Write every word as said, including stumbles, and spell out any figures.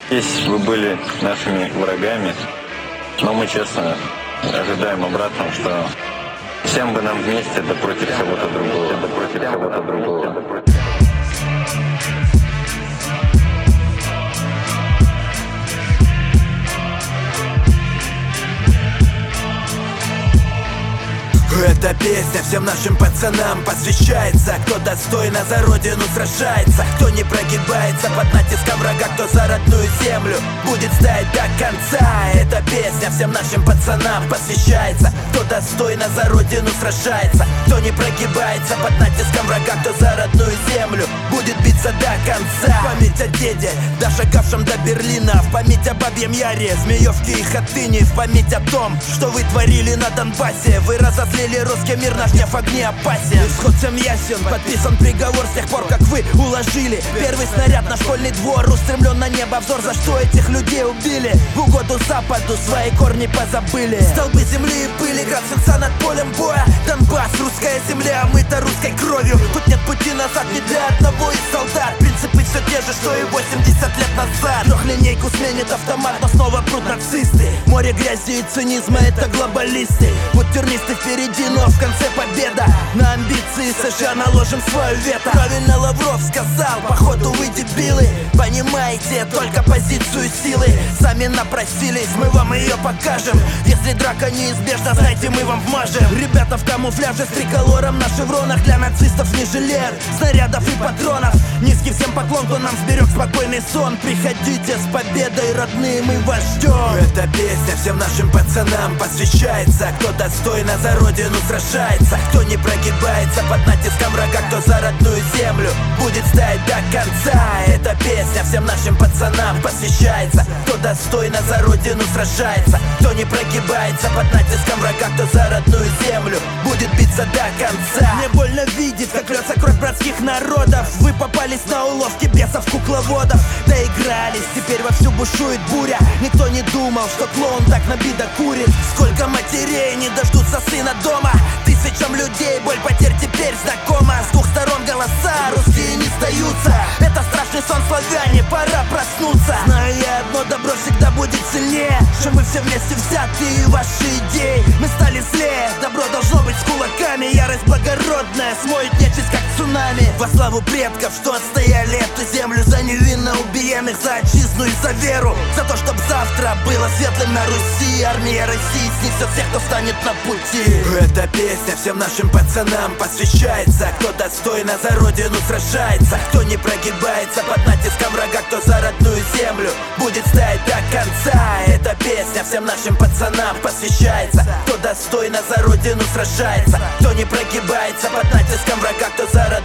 Если вы были нашими врагами, но мы честно ожидаем обратного, что всем бы нам вместе, да против кого-то другого, да против кого-то другого, да против. Эта песня всем нашим пацанам посвящается. Кто достойно за родину сражается, кто не прогибается под натиском врага, кто за родную землю будет стоять до конца. Эта песня всем нашим пацанам посвящается. Кто достойно за родину сражается, кто не прогибается под натиском врага, кто за родную землю будет биться до конца. В память о деде, дошагавшем до Берлина, в память о Бабьем Яре, Змеевке и Хатыне, в память о том, что вы творили на Донбассе. Вы разозлили русский мир, наш гнев огни опасен. Исход всем ясен, подписан приговор с тех пор, как вы уложили первый снаряд на школьный двор. Устремлен на небо взор, за что этих людей убили. В угоду Западу свои корни позабыли. Столбы земли и пыли, град свинца над полем боя. Донбасс, русская земля, омыта русской кровью. Тут нет пути назад ни для одного из солдат. Принципы все те же, что и восемьдесят лет назад. Трехлинейку сменит автомат, но снова прут нацисты. Море грязи и цинизма, это глобалисты. Вот тернисты впереди, но в конце победа. На амбиции США наложим свое вето. Правильно Лавров сказал, походу вы дебилы. Понимаете только позицию силы. Сами напросились, мы вам ее покажем. Если драка неизбежна, знайте, мы вам вмажем. Ребята в камуфляже с триколором на шевронах. Для нацистов не жалеют снарядов и патронов. Низкий всем поклон, кто нам сберег спокойный сон. Приходите с победой, родные, мы вас ждем. Эта песня всем нашим пацанам посвящается. Кто достойно за родину сражается, кто не прогибается под натиском врага, кто за родную землю будет стоять до конца. Эта песня всем нашим пацанам посвящается. Кто достойно за родину сражается, кто не прогибается под натиском врага, кто за родную землю будет биться до конца. Мне больно видеть, как льется кровь братских народов. Вы попались на уловки бесов кукловодов. Доигрались, теперь вовсю бушует буря. Никто не думал, что клоун так набито курит. Сколько матерей не дождутся сына дома. Тысячам людей боль потерь теперь знакома. С двух сторон голоса, русские не сдаются. Это страшный сон, славяне, пора проснуться. Знаю я одно, добро всегда будет сильнее, чем мы все вместе взятые ваши идеи. Мы стали злее, добро должно быть с кулаками. Ярость благородная смоет нечисть как цунами. Во славу предков, что отстояли эту землю. За невинно убиенных, за отчизну и за веру. За то, чтоб завтра было светлым на Руси. Армия России снесет всех, кто станет на пути. Эта песня всем нашим пацанам посвящается. Кто достойно за родину сражается, кто не прогибается под натиском врага, кто за родную землю будет стоять до конца. Эта песня всем нашим пацанам посвящается. Кто достойно за родину сражается, кто не прогибается под натиском врага, кто за родную